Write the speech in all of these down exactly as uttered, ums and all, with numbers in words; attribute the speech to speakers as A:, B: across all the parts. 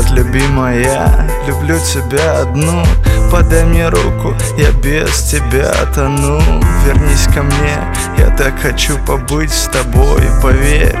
A: Привет, любимая, люблю тебя одну. Подай мне руку, я без тебя тону. Вернись ко мне, я так хочу побыть с тобой. Поверь,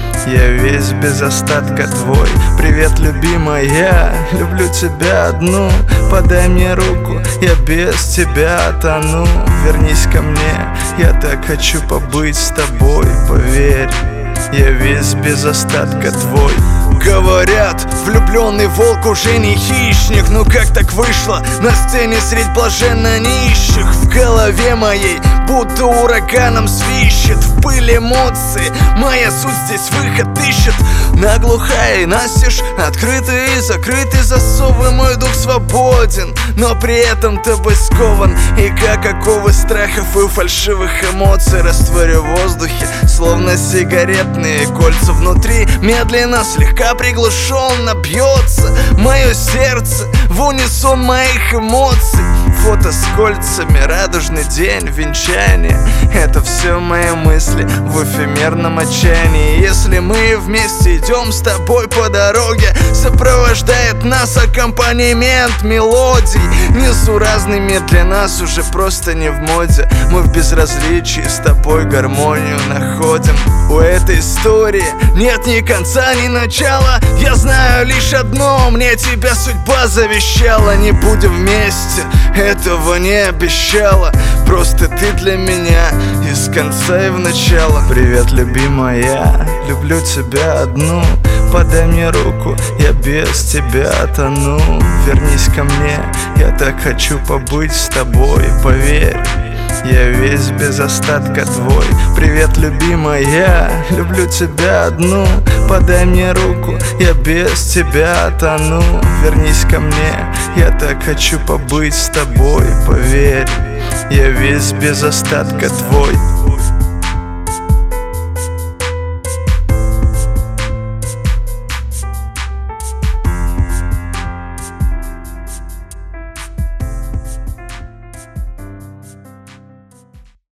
A: я весь без остатка твой. Привет, любимая, люблю тебя одну. Подай мне руку, я без тебя тону. Вернись ко мне, я так хочу побыть с тобой. Поверь, я весь без остатка твой.
B: Говорят, влюбленный волк уже не хищник. Ну как так вышло на сцене средь блаженно нищих? В голове моей будто ураганом свищет. В пыли эмоций моя суть здесь выход ищет. Наглухая и настежь, открытые и закрытые засовы. Мой дух свободен, но при этом тобой скован. И как оковы страхов и фальшивых эмоций растворю в воздухе, словно сигаретные кольца. Внутри медленно, слегка приглушенно бьется мое сердце в унисон моих эмоций. Фото с кольцами, радужный день, венчание — это все мои мысли в эфемерном отчаянии. Если мы вместе идем с тобой по дороге, сопровождает нас аккомпанемент мелодий. Несуразными для нас уже просто не в моде. Мы в безразличии с тобой гармонию находим. У этой истории нет ни конца, ни начала. Я знаю лишь одно: мне тебя судьба завещала. Не будем вместе, этого не обещала. Просто ты для меня из конца и в начало.
A: Привет, любимая, люблю тебя одну. Подай мне руку, я без тебя тону. Вернись ко мне, я так хочу побыть с тобой. Поверь, я весь без остатка твой. Привет, любимая, люблю тебя одну. Подай мне руку, я без тебя тону. Вернись ко мне, я так хочу побыть с тобой. Поверь, я весь без остатка твой.